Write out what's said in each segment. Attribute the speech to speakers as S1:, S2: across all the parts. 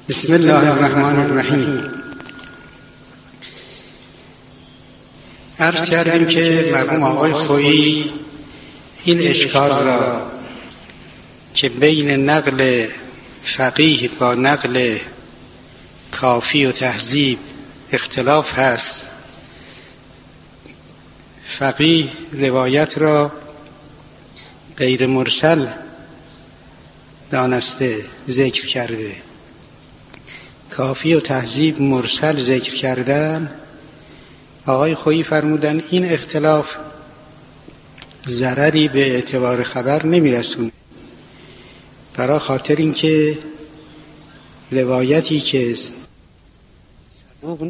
S1: بسم الله الرحمن الرحیم. عرض کردیم که مرحوم آقای خویی این اشکال را که بین نقل فقیه با نقل کافی و تهذیب اختلاف هست، فقیه روایت را غیر مرسل دانسته ذکر کرده، کافی و تهذیب مرسل ذکر کردن. آقای خویی فرمودن این اختلاف ضرری به اعتبار خبر نمیرسونه، برای خاطر اینکه روایتی که صدوق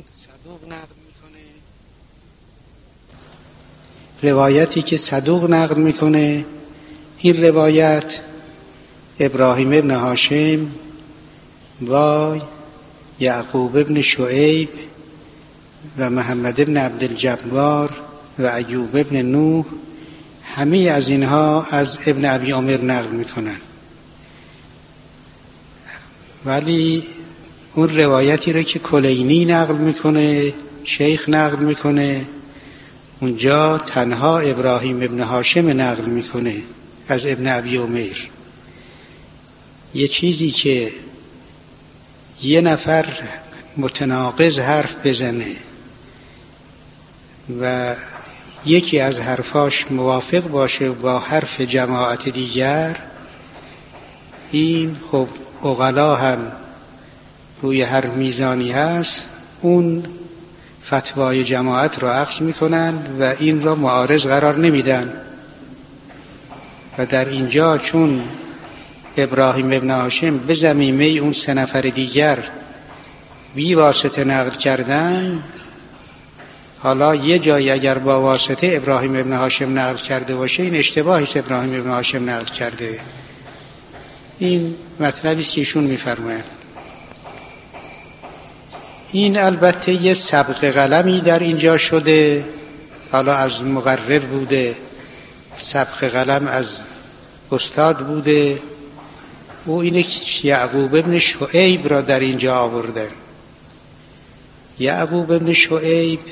S1: نقل میکنه این روایت ابراهیم ابن هاشم و یعقوب ابن شعیب و محمد ابن عبدالجبار و ایوب ابن نوح، همه از اینها از ابن ابی عمر نقل میکنن. ولی اون روایتی رو که کلینی نقل میکنه، شیخ نقل میکنه، اونجا تنها ابراهیم ابن هاشم نقل میکنه از ابن ابی عمر. یه چیزی که یه نفر متناقض حرف بزنه و یکی از حرفاش موافق باشه با حرف جماعت دیگر، این خب عقلا هم روی هر میزانی هست اون فتوای جماعت رو اخذ میکنن و این را معارض قرار نمیدن. و در اینجا چون ابراهیم ابن هاشم به ضمیمه اون سه نفر دیگر بی واسطه نقل کردن، حالا یه جایی اگر با واسطه ابراهیم ابن هاشم نقل کرده باشه این اشتباهی است، ابراهیم ابن هاشم نقل کرده. این مطلبی است که ایشون میفرمایند. این البته یه سبق قلمی در اینجا شده، حالا از مقرر بوده، سبق قلم از استاد بوده، او اینه که یعقوب ابن شعیب را در اینجا آوردن. یعقوب ابن شعیب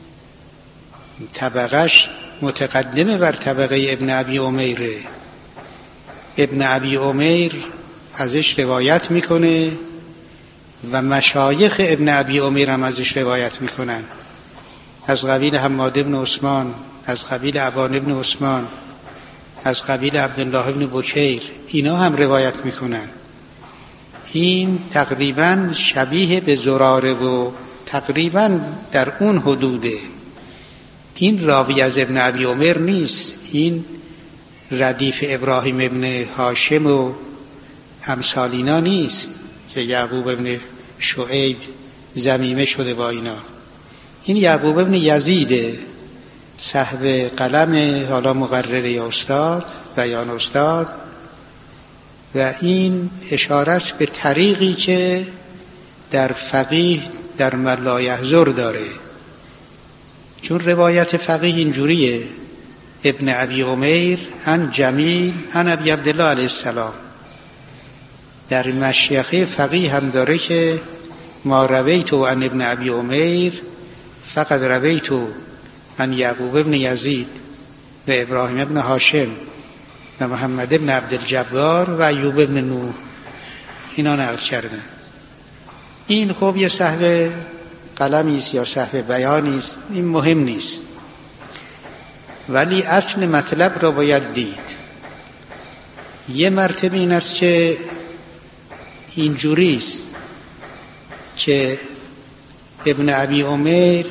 S1: طبقش متقدمه بر طبقه ابن ابی عمر. ابن ابی عمر ازش روایت میکنه و مشایخ ابن ابی عمر هم ازش روایت میکنن، از قبیل حماد ابن عثمان، از قبیل ابان ابن عثمان، از قبیل عبدالله ابن بکیر، اینا هم روایت میکنن. این تقریبا شبیه به زراره و تقریبا در اون حدوده. این راوی از ابن ابی عمر نیست، این ردیف ابراهیم ابن هاشم و امثالینا نیست که یعقوب ابن شعیب ضمیمه شده با اینا. این یعقوب ابن یزیده، صاحب قلم حالا مقرر یا استاد، بیان استاد، و این اشارت به طریقی که در فقیه در من لا یحضر داره. چون روایت فقیه اینجوریه: ابن ابی عمر عن جمیل عن ابی عبدالله علیه السلام. در مشیخه فقیه هم داره که ما رویت عن ابن ابی عمر فقط رویت عن یعقوب ابن یزید و ابراهیم ابن هاشم و محمد ابن عبدالجبار و ایوب ابن نوح، اینا نقل کردن. این خب یه صحب قلمی است یا صحب بیانی است، این مهم نیست، ولی اصل مطلب را باید دید. یه مرتبه این است که اینجوری است که ابن ابی عمر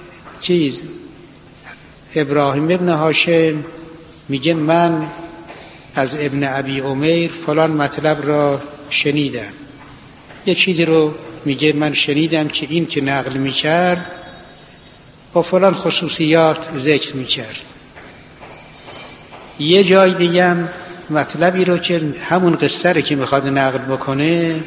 S1: ابراهیم ابن هاشم میگه من از ابن ابی عمر فلان مطلب را شنیدم، یه چیزی رو میگه من شنیدم که این که نقل میکرد با فلان خصوصیات ذکر میکرد. یه جای دیگه هم مطلبی رو که همون قصه رو که میخواد نقل بکنه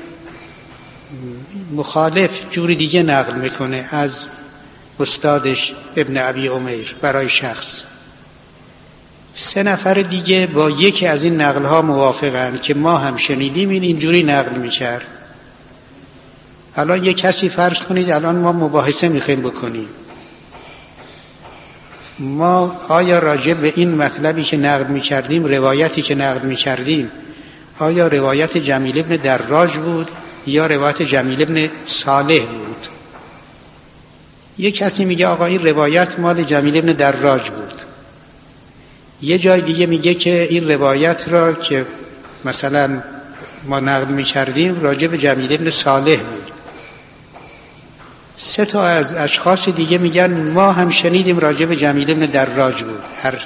S1: مخالف جوری دیگه نقل میکنه از استادش ابن ابی عمر برای شخص. سه نفر دیگه با یکی از این نقل‌ها موافقن که ما هم شنیدیم این اینجوری نقل می‌کرد. الان یک کسی فرض کنید الان ما مباحثه میخوایم بکنیم، ما آیا راجع به این مطلبی که نقل میکردیم، روایتی که نقل میکردیم، آیا روایت جمیل ابن دراج بود یا روایت جمیل ابن صالح بود؟ یک کسی میگه آقا این روایت مال جمیل ابن دراج بود، یه جای دیگه میگه که این روایت را که مثلا ما نقل میکردیم راجع به جمیل ابن صالح بود. 3 تا از اشخاص دیگه میگن ما هم شنیدیم راجع به جمیل ابن دراج بود.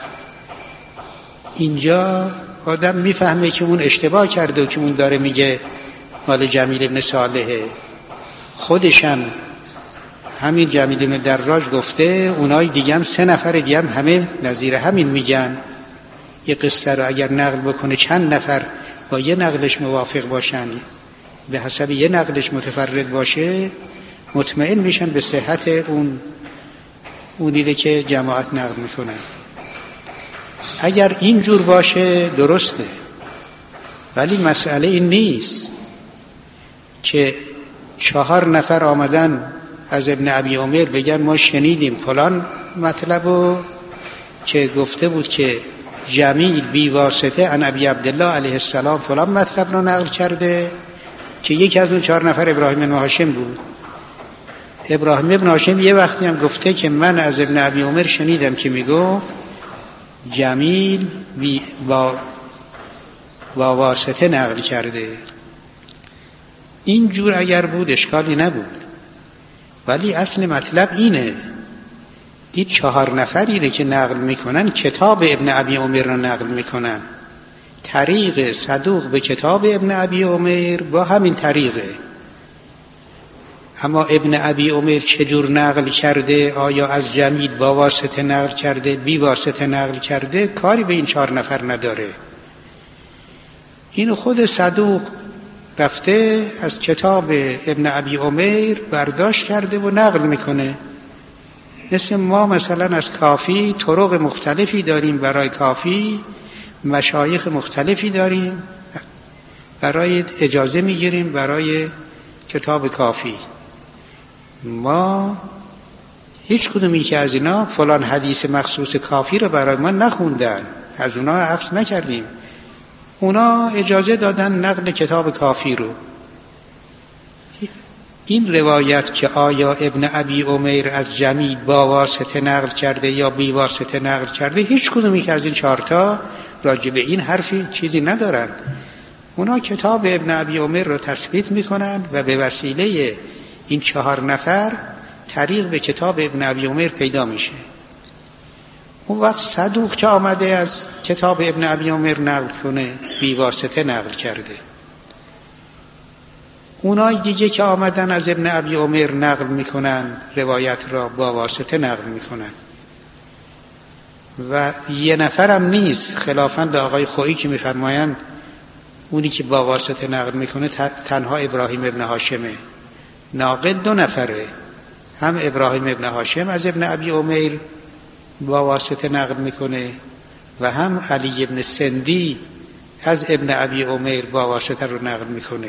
S1: اینجا آدم میفهمه که اون اشتباه کرده و که اون داره میگه مال جمیل ابن صالحه. خودشم همین جمیل ابن دراج گفته، اونای دیگه هم 3 نفر دیگه هم همه نظیر همین میگن. یه قصه رو اگر نقل بکنه چند نفر با یه نقلش موافق باشن، به حسب یه نقلش متفرد باشه، مطمئن میشن به صحت اونیده که جماعت نقل میکنن. اگر اینجور باشه درسته، ولی مسئله این نیست که 4 نفر آمدن از ابن ابی عمر بگن ما شنیدیم فلان مطلبو که گفته بود که جمیل بی واسطه عن ابی عبدالله علیه السلام فلان مطلب رو نقل کرده، که یکی از اون 4 نفر ابراهیم بن هاشم بود. ابراهیم بن هاشم یه وقتی هم گفته که من از ابن ابی عمر شنیدم که میگو جمیل با واسطه نقل کرده. این جور اگر بود اشکالی نبود، ولی اصل مطلب اینه، این 4 نفری که نقل میکنن کتاب ابن ابی عمر رو نقل میکنن، طریق صدوق به کتاب ابن ابی عمر با همین طریقه. اما ابن ابی عمر چجور نقل کرده، آیا از جمیل با واسطه نقل کرده، بی واسطه نقل کرده، کاری به این 4 نفر نداره. این خود صدوق رفته از کتاب ابن ابی عمر برداشت کرده و نقل میکنه. مثل ما مثلا از کافی طرق مختلفی داریم، برای کافی مشایخ مختلفی داریم، برای اجازه میگیریم برای کتاب کافی. ما هیچ کدومی که از اینا فلان حدیث مخصوص کافی رو برای ما نخوندن، از اونا اخذ نکردیم، اونا اجازه دادن نقل کتاب کافی رو. این روایت که آیا ابن ابی عمر از جمیل با واسطه نقل کرده یا بی واسطه نقل کرده، هیچ کدومی که از این 4 تا راجع به این حرفی چیزی ندارن. اونا کتاب ابن ابی عمر رو تثبیت میکنن و به وسیله این 4 نفر طریق به کتاب ابن ابی عمر پیدا میشه. اون وقت صدوق که آمده از کتاب ابن ابی عمر نقل کنه، بی واسطه نقل کرده. اونای دیگه که آمدن از ابن ابی عمر نقل میکنن، روایت را با واسطه نقل میکنن. و یه نفرم نیست، خلافاً به آقای خویی که میفرمایند اونی که با واسطه نقل میکنه تنها ابراهیم ابن هاشمه. ناقل 2 نفره، هم ابراهیم ابن هاشم از ابن ابی عمر با واسطه نقل میکنه و هم علی ابن سندی از ابن ابی عمر با واسطه رو نقل میکنه.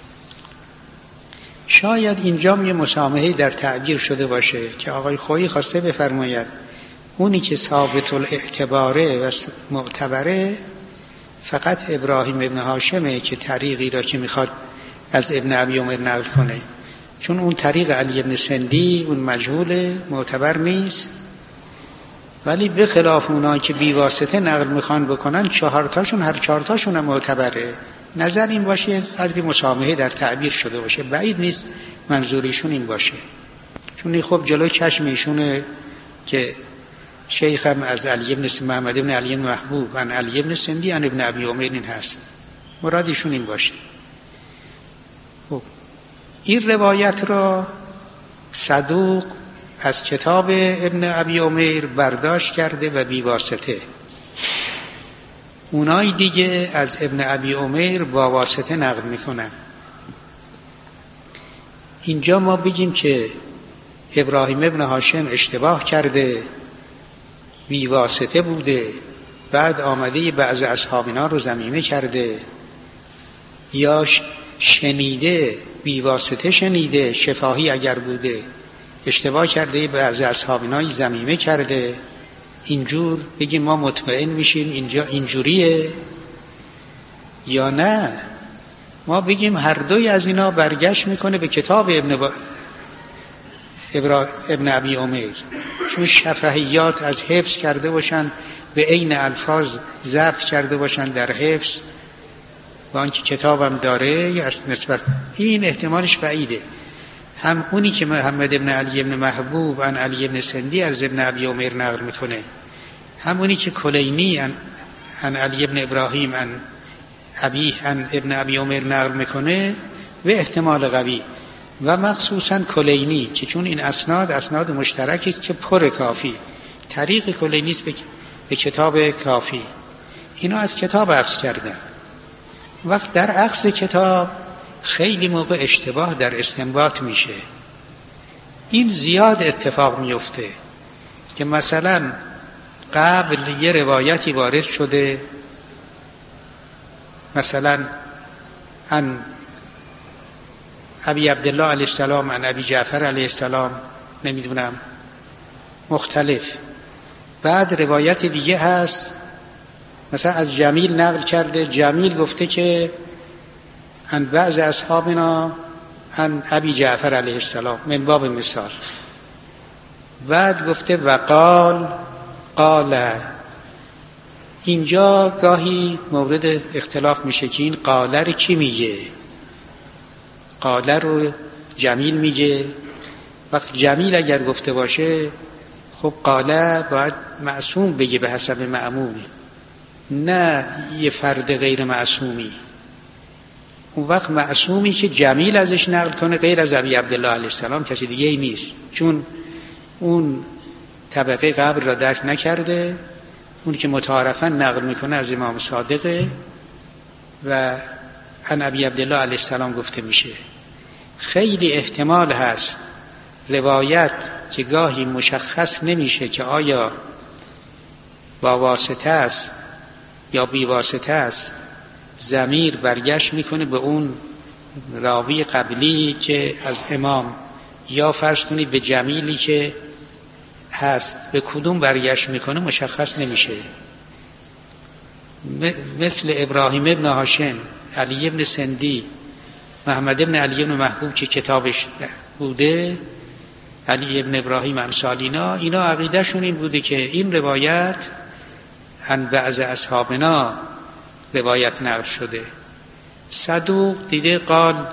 S1: شاید اینجا یه مسامحه در تعبیر شده باشه که آقای خویی خواسته بفرماید اونی که ثابت الاعتباره و معتبره فقط ابراهیم ابن هاشمه که طریقی را که میخواد از ابن ابی عمر نقل کنه، چون اون طریق علی ابن سندی اون مجهول معتبر نیست. ولی به خلاف اونایی که بی واسطه نقل میخوان بکنن 4 تاشون، هر 4 تاشون هم معتبره. نظر این باشه قدری مسامحه در تعبیر شده باشه، بعید نیست منظوریشون این باشه، چون خب جلوی چشم ایشونه که شیخم از علی ابن محمد ابن علی محبوب عن علی ابن سندی عن ابن ابی عمر این هست، مرادشون این باشه. خب این روایت را صدوق از کتاب ابن ابی عمر برداشت کرده و بی واسطه. اونای دیگه از ابن ابی عمر با واسطه نقل میکنن. اینجا ما بگیم که ابراهیم ابن هاشم اشتباه کرده، بی واسطه بوده، بعد آمده بعض اصحابنا رو ذمیمه کرده، یا شنیده، بیواسطه شنیده، شفاهی اگر بوده اشتباه کرده، بعضی اصحاب اینا ذمیمه کرده، اینجور بگیم ما مطمئن میشیم اینجا اینجوریه، یا نه ما بگیم هر دوی از اینا برگشت میکنه به کتاب ابن ابی عمیر، چون شفهیات از حفظ کرده باشن به عین الفاظ ضبط کرده باشن در حفظ، با آنکه کتابم داره نسبت این احتمالش بعیده. هم اونی که محمد ابن علی ابن محبوب عن علی ابن سندی از ابن ابی عمیر نقل میکنه، همونی که کلینی عن علی ابن ابراهیم عن ابن ابی عمیر نقل میکنه به احتمال قوی، و مخصوصا کلینی که چون این اسناد مشترکی است که پر کافی، طریق کلینی است به کتاب کافی، اینا از کتاب اخذ کردن. وقت در اخذ کتاب خیلی موقع اشتباه در استنباط میشه. این زیاد اتفاق میفته که مثلا قبل یه روایتی وارد شده، مثلا عن ابی عبدالله علیه السلام عن ابی جعفر علیه السلام، نمیدونم مختلف، بعد روایت دیگه هست مثلا از جمیل نقل کرده، جمیل گفته که عن بعض اصحابنا عن ابی جعفر علیه السلام من باب مثال، بعد گفته قال. اینجا گاهی مورد اختلاف میشه که این قاله رو کی میگه، قاله رو جمیل میگه. وقت جمیل اگر گفته باشه خب قاله باید معصوم بگه به حسب معمول، نه یه فرد غیر معصومی. اون وقت معصومی که جمیل ازش نقل کنه غیر از ابی عبدالله علیه السلام کسی دیگه ای نیست، چون اون طبقه قبل را درک نکرده. اون که متعارفاً نقل میکنه از امام صادقه و عن ابی عبدالله علیه السلام گفته میشه. خیلی احتمال هست روایت که گاهی مشخص نمیشه که آیا با واسطه است یا بی واسطه است، ضمیر برگشت میکنه به اون راوی قبلی که از امام، یا فرض کنید به جمیلی که هست، به کدوم برگشت میکنه مشخص نمیشه. مثل ابراهیم ابن هاشم، علی ابن سندی، محمد ابن علی ابن محبوب که کتابش بوده، علی ابن ابراهیم امثالینا، اینا عقیدهشون این بوده که این روایت عن بعض اصحابنا روایت نقل شده. صدوق دیده قال،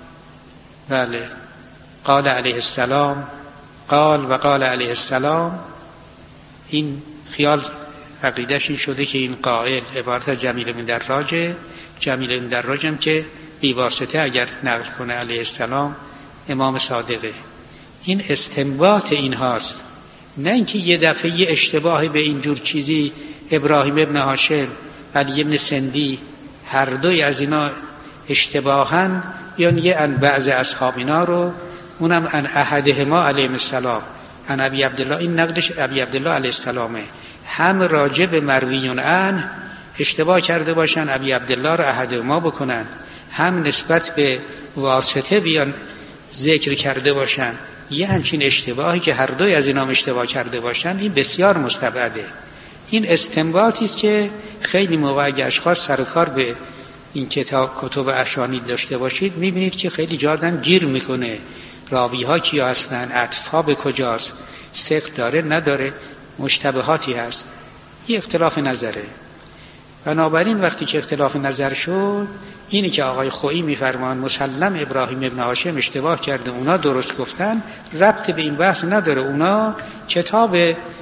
S1: بله قال علیه السلام، قال علیه السلام، این خیال عقیدهش این شده که این قائل عبارت از جمیل بن دراجه. جمیل بن دراج هم که بی واسطه اگر نقل کنه علیه السلام امام صادقه. این استنباط این هاست، نه اینکه یه دفعه یه اشتباه به اینجور چیزی ابراهیم ابن هاشم، علی ابن سندی، هر دوی از اینا اشتباهن بیان یه ان بعض اصحابینا رو، اونم ان احدهما علیه السلام ان ابی عبدالله، این نقلش ابی عبدالله علیه السلامه، هم راجع به مرویون ان اشتباه کرده باشن ابی عبدالله رو احدهما بکنن، هم نسبت به واسطه بیان ذکر کرده باشن. یه همچین اشتباهی که هر دوی از اینا اشتباه کرده باشن، این بسیار مستبعده. این استنباطی است که خیلی موقع اگه اشخاص سر و کار به این کتب اسانید داشته باشید میبینید که خیلی جادم گیر میکنه، راوی ها کیا هستن، عطفها به کجاست، ثقه داره نداره، مشتبهاتی هست. این اختلاف نظره. بنابراین وقتی که اختلاف نظر شد، اینی که آقای خویی میفرمان مسلم ابراهیم ابن هاشم اشتباه کرده اونا درست گفتن، ربط به این بحث نداره. اونا کتاب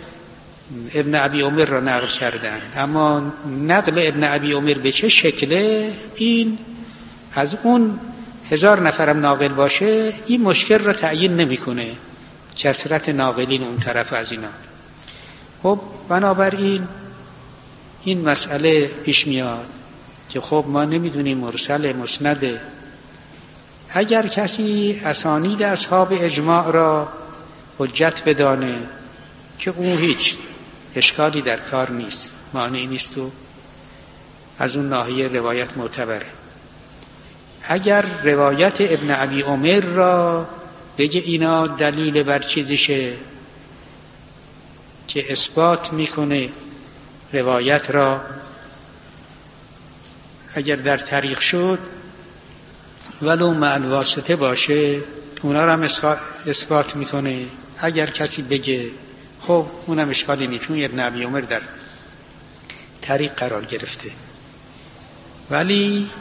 S1: ابن ابی عمر را نقل کردن، اما نقل ابن ابی عمر به چه شکله، این از اون 1000 نفرم ناقل باشه این مشکل را تعیین نمیکنه، کثرت ناقلین اون طرف از اینا. خب بنابراین این مسئله پیش میاد که خب ما نمیدونیم مرسل مسنده. اگر کسی اسانید اصحاب اجماع را حجت بدانه که اون هیچ اشکالی در کار نیست، مانعی نیست و از اون ناحیه روایت معتبره. اگر روایت ابن ابی عمر را بگه اینا دلیل بر چیزشه که اثبات میکنه روایت را، اگر در طریق شد ولو مع الواسطه باشه اونا را هم اثبات میکنه. اگر کسی بگه خب اونم اشکالی نیست، چون ابن ابی عمر در طریق قرار گرفته. ولی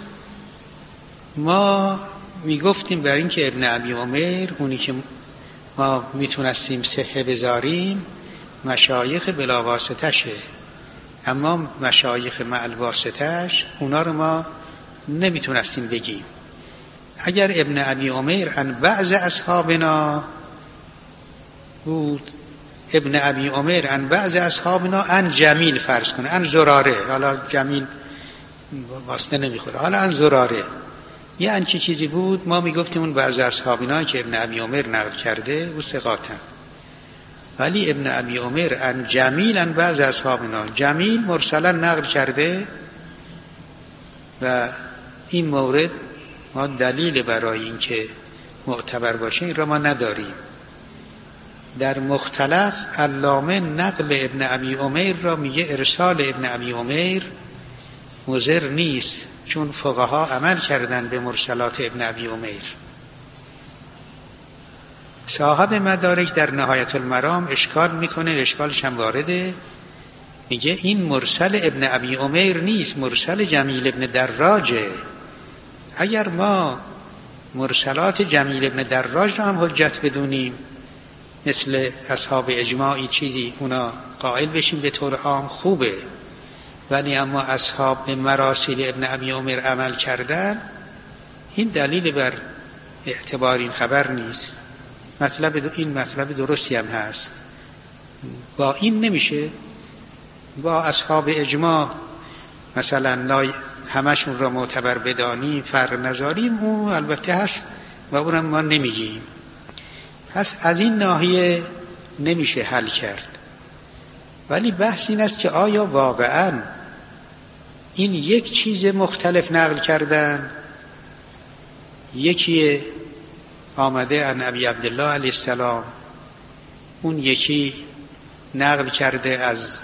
S1: ما میگفتیم بر این که ابن ابی عمر اونی که ما میتونستیم صحه بذاریم مشایخ بلا واسطشه، اما مشایخ مع الواسطش اونا رو ما نمیتونستیم بگیم. اگر ابن ابی عمر عن بعض اصحابنا بود، ابن ابی عمر عن بعض اصحابنا عن جمیل فرض کنه، عن زراره، حالا جمیل واسطه نمیخوره، حالا عن زراره یه انچی چیزی بود، ما میگفتیم اون بعض اصحابنا که ابن ابی عمر نقل کرده و ثقاتن. ولی ابن ابی عمر عن جمیل عن بعض اصحابنا، جمیل مرسلا نقل کرده و این مورد ما دلیل برای این که معتبر باشه این را ما نداریم. در مختلف علامه نقل ابن ابی عمر را میگه ارسال ابن ابی عمر مضر نیست، چون فقها عمل کردن به مرسلات ابن ابی عمر. صاحب مدارک در نهایت المرام اشکال میکنه، اشکالش هم وارده، میگه این مرسل ابن ابی عمر نیست، مرسل جمیل ابن دراجه. اگر ما مرسلات جمیل ابن دراج را هم حجت بدونیم، مثل اصحاب اجماعی چیزی اونا قائل بشیم به طور عام خوبه، ولی اما اصحاب به مراسل ابن ابی عمر عمل کردن این دلیل بر اعتبار این خبر نیست. این مطلب درستی هم هست، با این نمیشه با اصحاب اجماع مثلا همشون را معتبر بدانیم فرق نذاریم، اون البته هست و اونم ما نمیگیم. پس از این ناحیه نمیشه حل کرد. ولی بحث این است که آیا واقعا این یک چیز مختلف نقل کردن، یکی آمده عن ابی عبدالله علیه السلام، اون یکی نقل کرده از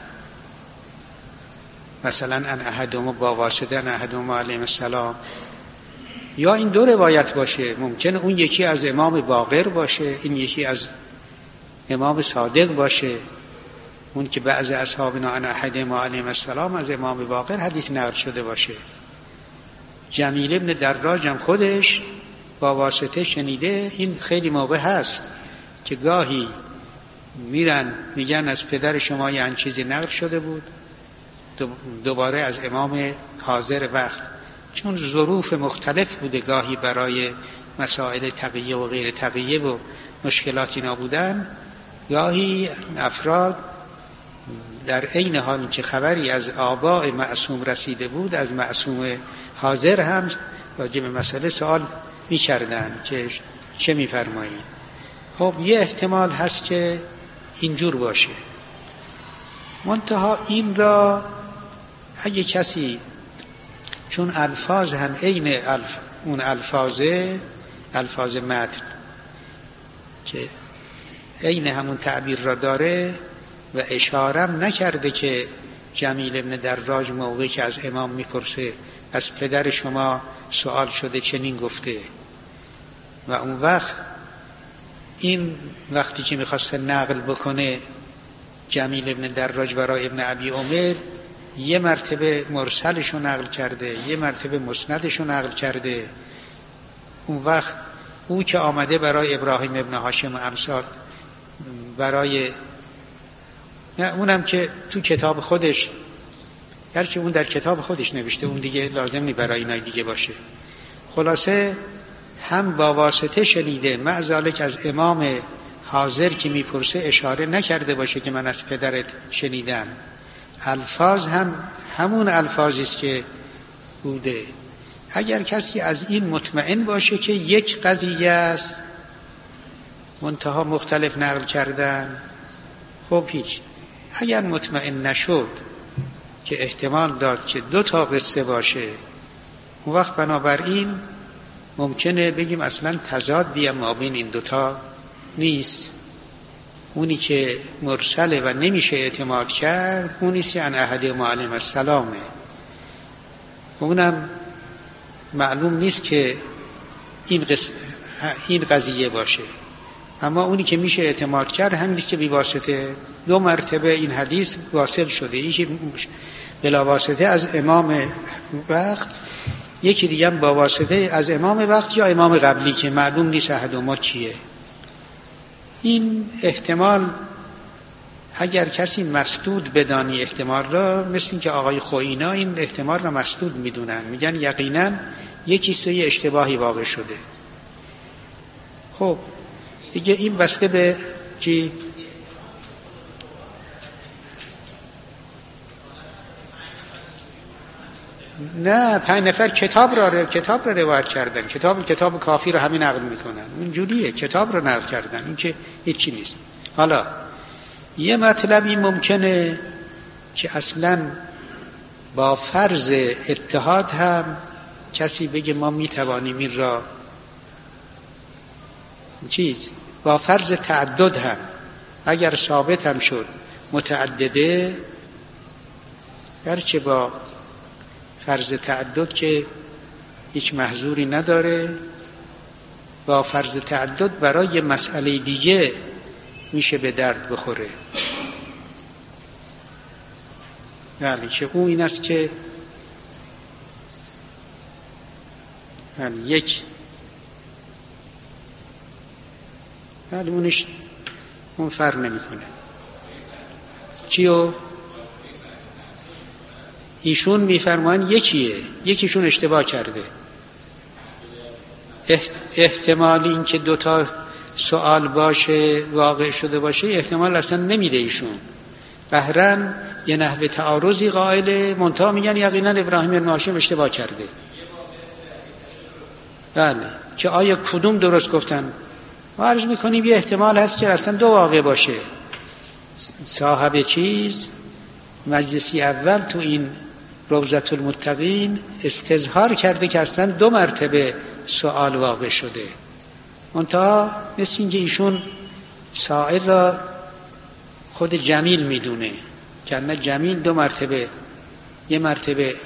S1: مثلا ان احدهما با واسطه ان احدهما علیه السلام، یا این دو روایت باشه، ممکنه اون یکی از امام باقر باشه، این یکی از امام صادق باشه، اون که بعض اصحابنا ان احدهما علیه السلام از امام باقر حدیث نقل شده باشه. جمیل ابن دراج هم خودش با واسطه شنیده. این خیلی موقع هست که گاهی میگن از پدر شما یه چیزی نقل شده بود، دوباره از امام حاضر وقت، چون ظروف مختلف بوده، گاهی برای مسائل تقیه و غیر تقیه و مشکلاتی نبودن، گاهی افراد در عین حال که خبری از آباء معصوم رسیده بود از معصوم حاضر هم راجع به مسئله سوال می‌کردن که چه می‌فرمایید. خب یه احتمال هست که اینجور باشه، منتها این را اگه کسی چون الفاظ هم عین اون الفاظ متن که عین همون تعبیر را داره و اشارم نکرده که جمیل ابن دراج موقعی که از امام میپرسه از پدر شما سوال شده چنین گفته، و اون وقت این وقتی که میخواسته نقل بکنه جمیل ابن دراج برای ابن ابی عمر یه مرتبه مرسلشو نقل کرده، یه مرتبه مسندشو نقل کرده. اون وقت او که آمده برای ابراهیم ابن هاشم و امثال، برای اونم که تو کتاب خودش، هرچی اون در کتاب خودش نوشته، اون دیگه لازم نی برای اینای دیگه باشه. خلاصه هم با واسطه شنیده، معذالک از امام حاضر که میپرسه اشاره نکرده باشه که من از پدرت شنیدم. الفاظ هم همون الفاظی است که بوده. اگر کسی از این مطمئن باشه که یک قضیه است منتها مختلف نقل کردن، خب هیچ. اگر مطمئن نشد که احتمال داد که 2 تا قصه باشه، اون وقت بنابراین ممکنه بگیم اصلا تضادی ما بین این دوتا نیست. اونی که مرسله و نمیشه اعتماد کرد اونی که عن احد معلم السلامه، اونم معلوم نیست که این قضیه باشه. اما اونی که میشه اعتماد کرد همین است که بی واسطه 2 مرتبه این حدیث واصل شده، یکی بلا واسطه از امام وقت، یکی دیگه با واسطه از امام وقت یا امام قبلی که معلوم نیست احدهما کیه. این احتمال اگر کسی مسدود بدانی احتمال را، مثل این که آقای خوینا این احتمال را مسدود میدونن، میگن یقینا یکی سوی اشتباهی واقع شده. خب دیگه این بسته به چی؟ نه 5 نفر کتاب را روایت کردن، کتاب کافی رو همین نقل میکنن، اینجوریه، کتاب رو نقل کردن، این که هیچی نیست. حالا یه مطلبی ممکنه که اصلا با فرض اتحاد هم کسی بگه ما میتوانیم این را با فرض تعدد هم اگر ثابت هم شد متعدده، گرچه با فرض تعدد که هیچ محظوری نداره، با فرض تعدد برای مسئله دیگه میشه به درد بخوره. یعنی که اون این است که یک اون فرق نمیکنه. چیو؟ ایشون میفرمان یکیشون اشتباه کرده. احتمال این که 2 سوال باشه واقع شده باشه احتمال اصلا نمیده ایشون. بهرن یه نحوه تعارضی قائله، منتها میگن یقینا ابراهیم بن هاشم اشتباه کرده. بله که آیا کدوم درست گفتن؟ ما عرض میکنیم یه احتمال هست که اصلا 2 واقع باشه. صاحب مجلسی اول تو این روضة المتقین استظهار کرده که اصلا 2 مرتبه سوال واقع شده، منتها مثل اینکه ایشون سائل را خود جمیل میدونه که نه جمیل 2 مرتبه، یه مرتبه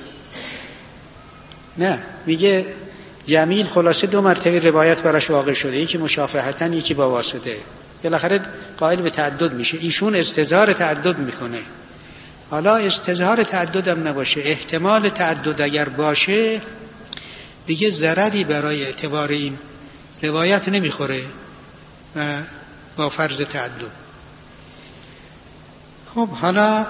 S1: نه، میگه جمیل خلاصه 2 مرتبه روایت براش واقع شده، یکی مشافهتاً یکی با واسطه، بالاخره قائل به تعدد میشه. ایشون استظهار تعدد میکنه. حالا استظهار تعدد هم نباشه، احتمال تعدد اگر باشه دیگه ضرری برای اعتبار این روایت نمیخوره و با فرض تعدد. خب حالا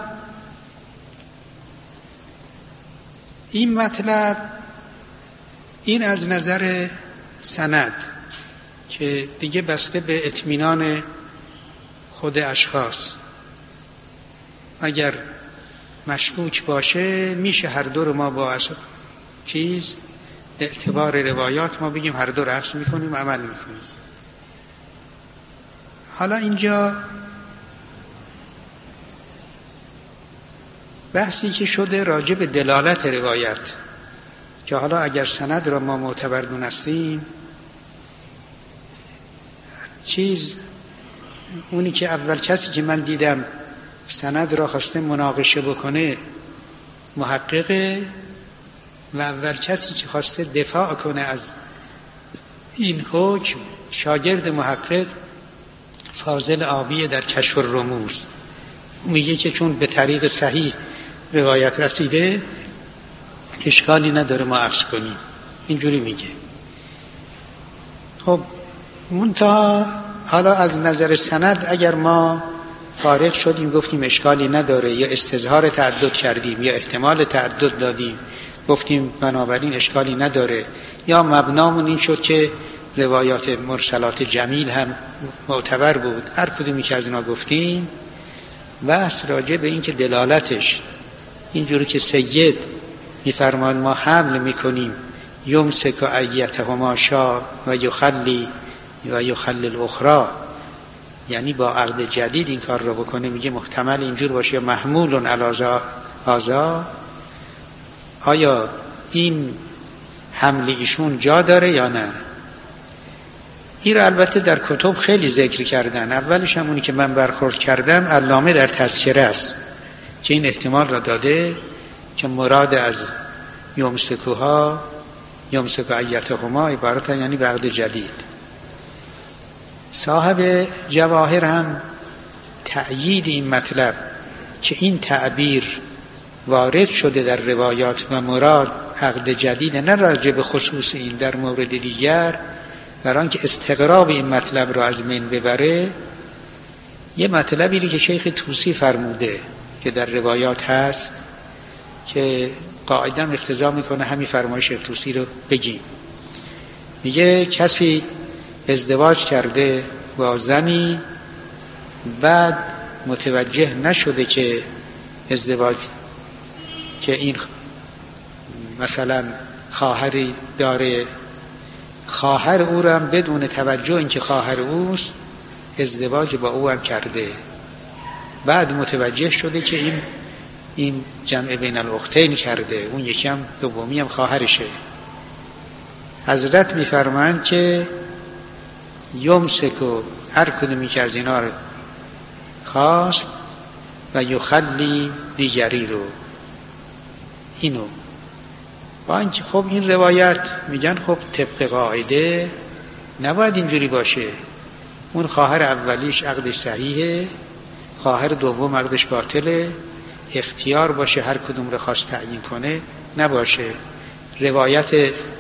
S1: این مطلب این از نظر سند که دیگه بسته به اطمینان خود اشخاص. اگر مشکوک باشه میشه هر دو رو ما با اعتبار روایات ما بگیم هر دو رو اخذ میکنیم عمل میکنیم. حالا اینجا بحثی که شده راجع به دلالت روایت، که حالا اگر سند را ما معتبر دونستیم، اونی که اول کسی که من دیدم سند را خواسته مناقشه بکنه محققه و اول کسی که خواسته دفاع کنه از این حکم شاگرد محقق فاضل آبی در کشف الرموز. میگه که چون به طریق صحیح روایت رسیده اشکالی نداره ما اخذ کنیم، اینجوری میگه. خب منتها حالا از نظر سند اگر ما فارغ شدیم گفتیم اشکالی نداره، یا استظهار تعدد کردیم یا احتمال تعدد دادیم گفتیم بنابراین اشکالی نداره، یا مبنامون این شد که روایات مرسلات جمیل هم معتبر بود، هر کدومی که از اینا گفتیم، بحث راجع به این که دلالتش اینجوری که سید میفرماد ما حمل میکنیم یمسک ایتهما شاء و یخلی و یخلی الاخرى، یعنی با عقد جدید این کار رو بکنه، میگه محتمل اینجور باشه محمول علی هذا. آیا این حمل ایشون جا داره یا نه. این رو البته در کتب خیلی ذکر کردن. اولش همونی که من برخورد کردم علامه در تذکره است که این احتمال را داده که مراد از یمسکوها یمسکو ایتهما عبارت یعنی به عقد جدید. صاحب جواهر هم تأیید این مطلب که این تعبیر وارد شده در روایات و مراد عقد جدید نه راجع به خصوص این در مورد دیگر، برای آنکه استقراب این مطلب را از من ببره، یه مطلبی که شیخ طوسی فرموده که در روایات هست که قاعداً اقتضا میکنه همین فرمایش شیخ طوسی رو بگیم. میگه کسی ازدواج کرده با زنی، بعد متوجه نشده که ازدواج که این مثلا خواهری داره، خواهر او را هم بدون توجه اینکه خواهر اوست ازدواج با او هم کرده، بعد متوجه شده که این جمع بین الاختین کرده، اون یکی هم دومی هم خواهرشه. حضرت میفرمایند که یمسکو هر کدومی که از اینا رو خواست و یخلی دیگری رو، اینو با اینکه خب این روایت میگن خب طبق قاعده نباید اینجوری باشه، اون خواهر اولیش عقدش صحیحه، خواهر دوم عقدش باطله، اختیار باشه هر کدوم رو خواست تعیین کنه، نباشه. روایت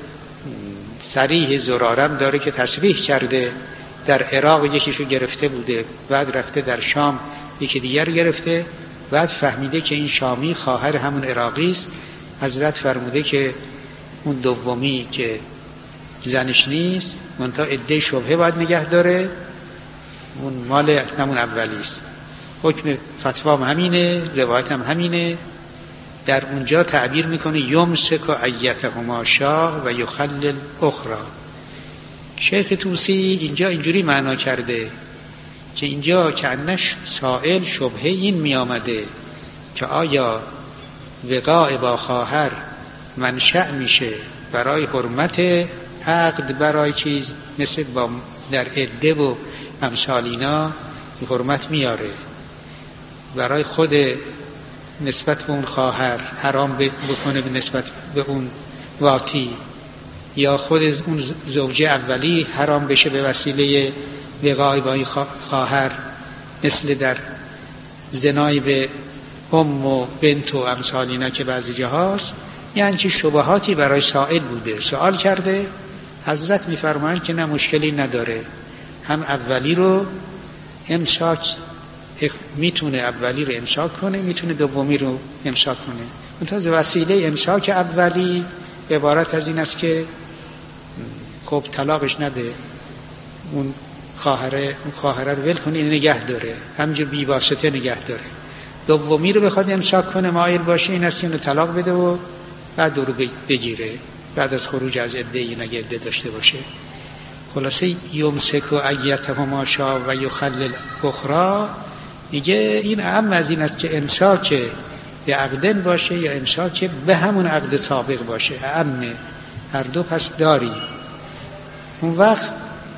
S1: صریح زرارم داره که تصریح کرده در عراق یکیشو گرفته بوده، بعد رفته در شام یکی دیگر گرفته، بعد فهمیده که این شامی خواهر همون عراقی است. حضرت فرموده که اون دومی که زنش نیست منتها عده شبهه باید نگه داره، اون مال همون اولی است. حکم فتوام همینه، روایت هم همینه. در اونجا تعبیر میکنه یمسک ایتهما شاه و یخلل اخرى. شیخ طوسی اینجا اینجوری معنا کرده که اینجا که انش سائل شبهه این می آمده که آیا وقاع با خواهر منشأ میشه برای حرمت عقد برای چیز مثل با در عده و امثال اینا حرمت میاره، برای خود نسبت به اون خواهر حرام بکنه به نسبت به اون واتی، یا خود اون زوجه اولی حرام بشه به وسیله وقاع با این خواهر، مثل در زنای به ام و بنت و امثال اینا که بعضی جاهاست. یعنی چه شبهاتی برای سائل بوده، سوال کرده. حضرت میفرمایند که نه، مشکلی نداره، هم اولی رو امساک میتونه اولی رو امساک کنه، میتونه دومی رو امساک کنه. منتها وسیله امساک اولی عبارت از این است که خب طلاقش نده، اون خواهره رو ول کنه، نگه داره، همینجور بی واسطه نگه داره. دومی رو بخواد امساک کنه مایل باشه، این است که اونو طلاق بده و بعد رو بگیره بعد از خروج از عده، این اگه عده داشته باشه. خلاصه یمسک ایتهما شاء و یخلل اخرى میگه این اهم از این است که امساک به عقدن باشه یا امساک به همون عقد سابق باشه، اهمه، هر دو پس داری. اون وقت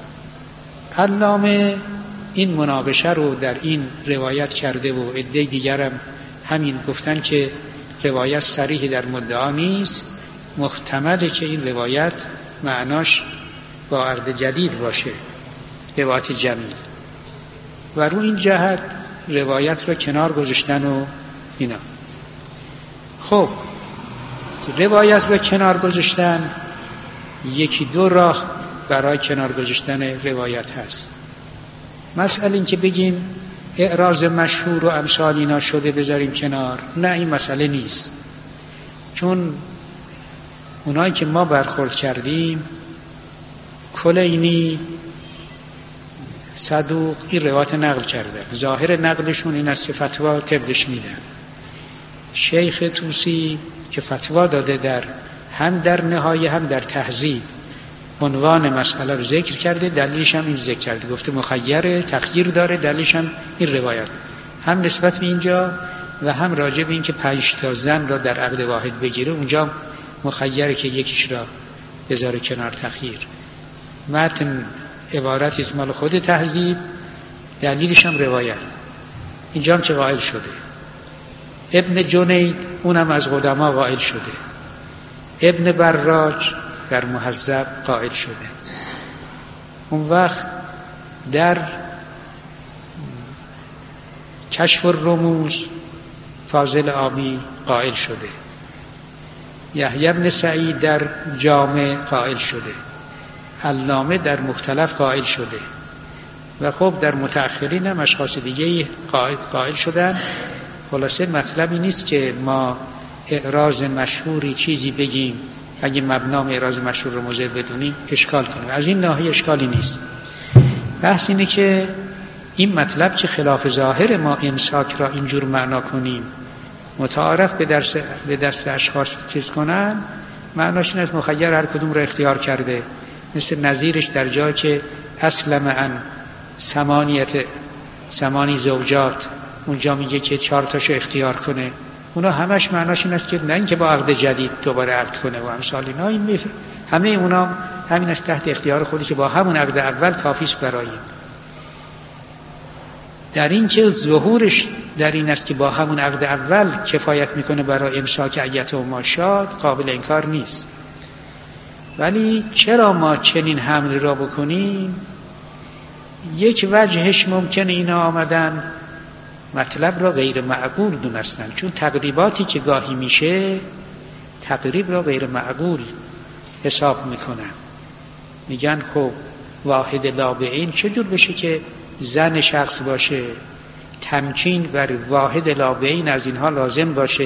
S1: علامه این مناقشه رو در این روایت کرده و عده دیگرم همین گفتن که روایت صریح در مدعا نیست، محتمله که این روایت معناش با عقد جدید باشه، روایت جمیل، و رو این جهت روایت رو کنار گذاشتن و اینا. خب روایت رو کنار گذاشتن، یکی دو راه برای کنار گذاشتن روایت هست. مسئله این که بگیم اعراض مشهور و امثال اینا شده بذاریم کنار، نه، این مسئله نیست. چون اونایی که ما برخورد کردیم کلینی، صدوق این روایت نقل کردن، ظاهر نقلشون این است که فتوا طبقش میدن. شیخ طوسی که فتوا داده در هم در نهایه هم در تهذیب عنوان مسئله رو ذکر کرده، دلیلش هم این ذکر کرده، گفته مخیره، تخییر داره، دلیلش هم این روایت، هم نسبت به اینجا و هم راجع به این که 5 تا زن را در عقد واحد بگیره، اونجا مخیره که یکیش را بذاره کنار تخییر. متن عبارتی است مال خود تهذیب، دلیلش هم روایت. اینجا هم که قائل شده. ابن جنید اونم از قدما قائل شده. ابن براج در مهذب قائل شده. اون وقت در کشف الرموز فاضل آبی قائل شده. یحیی بن سعید در جامع قائل شده. علامه در مختلف قائل شده. و خب در متأخرین هم اشخاص دیگه قائل شدن. خلاصه مطلبی نیست که ما اعراض مشهوری چیزی بگیم اگه مبنام اعراض مشهور رو مضر بدونیم اشکال کنیم. از این ناحیه اشکالی نیست. بحث اینه که این مطلب که خلاف ظاهر ما امساک را اینجور معنا کنیم متعارف به دست اشخاص چیز کنن، معناش این است مخیر هر کدوم را اختیار کرده. مثل نظیرش در جایی که اسلم ان ثمانی زوجات، اونجا میگه که 4 تاشو اختیار کنه. اونا همش معناش این است که نه اینکه با عقد جدید دوباره عقد کنه و امثال اینا. این همه اونا همین است تحت اختیار خودش، با همون عقد اول کافیش برای این. در این که ظهورش در این است که با همون عقد اول کفایت میکنه برای امساک ایت و ماشاد، قابل انکار نیست. ولی چرا ما چنین حمل را بکنیم؟ یک وجهش ممکنه اینا آمدن مطلب را غیر معقول دونستن، چون تقریباتی که گاهی میشه تقریب را غیر معقول حساب میکنن. میگن خب واحد لابعین چجور بشه که زن شخص باشه، تمکین بر واحد لابعین از اینها لازم باشه،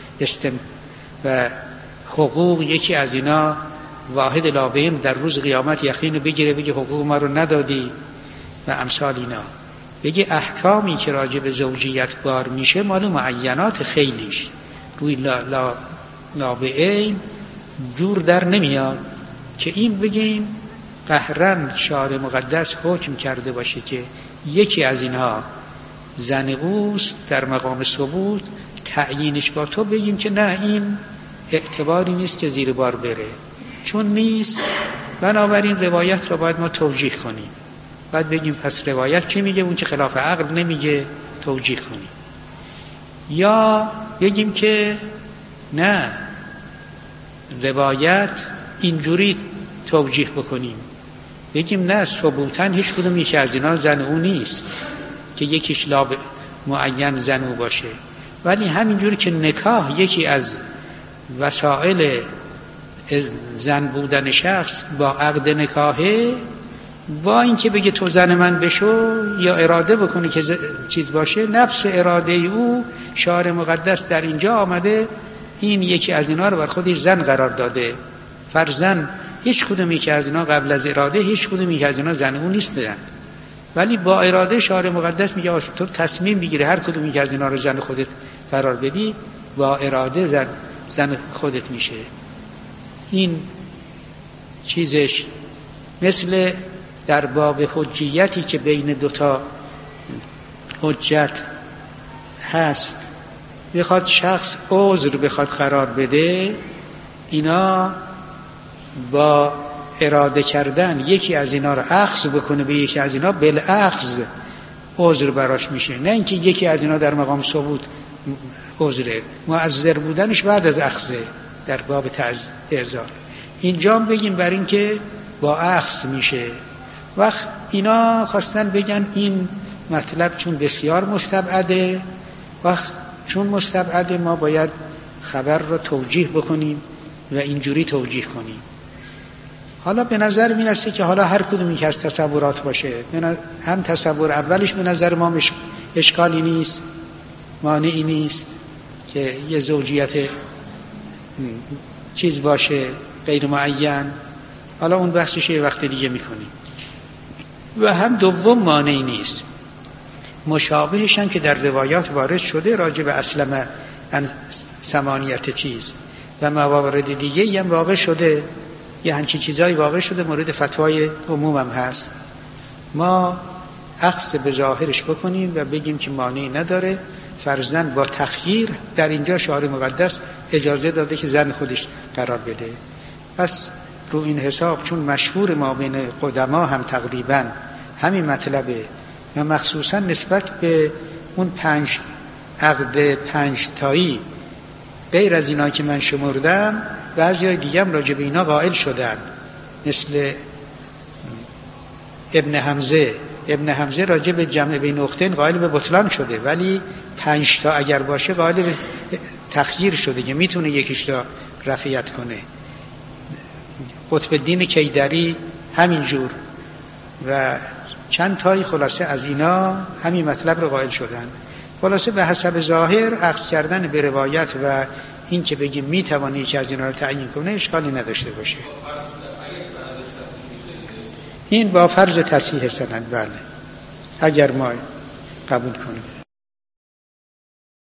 S1: و حقوق یکی از اینا واحد لابعین در روز قیامت یقین بگیره بگه حقوق ما رو ندادی و امثال اینا. بگه احکامی که راجع به زوجیت بار میشه مال معینات خیلیش روی لابعین جور در نمیاد که این بگیم قهرن شارع مقدس حکم کرده باشه که یکی از اینها زن اوست در مقام ثبوت، تعیینش با تو بگیم که نه این اعتباری نیست که زیر بار بره، چون نیست. بنابراین روایت را باید ما توجیه کنیم. بعد بگیم پس روایت چی میگه؟ اون که خلاف عقل نمیگه، توجیه کنیم. یا بگیم که نه، روایت اینجوری توجیه بکنیم، بگیم نه، ثبوتاً هیچ کدوم یکی از اینا زن او نیست که یکیش معین زن او باشه. ولی همینجوری که نکاح یکی از وسائل زن بودن شخص با عقد نکاحه، با اینکه بگه تو زن من بشو یا اراده بکنه که چیز باشه، نفس اراده او شارع مقدس در اینجا آمده این یکی از اینا رو بر خودش زن قرار داده. فرزن هیچ کدوم یکی از اینا قبل از اراده هیچ کدوم یکی از اینا زن او نیستن، ولی با اراده شارع مقدس میگه تو تصمیم بگیره هر کدوم یکی از اینا رو زن خودت قرار بدی، با اراده زن خودت میشه. این چیزش مثل در باب حجیتی که بین دوتا حجت هست، بخواد شخص عذر بخواد قرار بده، اینا با اراده کردن یکی از اینا رو اخذ بکنه به یکی از اینا، بالاخذ عذر براش میشه، نه اینکه یکی از اینا در مقام ثبوت عذره، معذر بودنش بعد از اخذه در باب اعذار. اینجا بگیم بر این که با اخذ میشه. وقت اینا خواستن بگن این مطلب چون بسیار مستبعده، وقت چون مستبعده ما باید خبر رو توجیه بکنیم و اینجوری توجیه کنیم. حالا به نظر میرسه که حالا هر کدومی که از تصورات باشه، هم تصور اولش به نظر ما اشکالی نیست، مانعی نیست که یه زوجیت چیز باشه غیر معین، حالا اون بحثش یه وقت دیگه میکنیم. و هم دوم مانعی نیست، مشابهش هم که در روایات وارد شده راجع به اسلم ثمانیت چیز و موارد دیگه هم واقع شده، یه همچی چیزایی واقع شده، مورد فتوای عموم هم هست. ما اخذ به ظاهرش بکنیم و بگیم که مانعی نداره. فرزن با تخییر در اینجا شارع مقدس اجازه داده که زن خودش قرار بده. پس رو این حساب چون مشهور ما بین قدما هم تقریبا همین مطلبه و مخصوصا نسبت به اون 5 عقد 5 تایی غیر از اینا که من شمردم بعضی دیگه هم راجع به اینا قائل شدن، مثل ابن حمزه راجع به جمع بین اختین قائل به بطلان شده، ولی 5 تا اگر باشه قائل به تخییر شده که میتونه یکیش را رفعیت کنه. قطب الدین کیدری همینجور و چند تایی خلاصه از اینا همین مطلب رو قائل شدن. خلاصه به حسب ظاهر اخذ کردن به روایت و این که بگیم میتوانی که از اینا رو تعیین کنه اشکالی نداشته باشه. این با فرض تصحیح سند، بله، اگر ما قبول کنیم.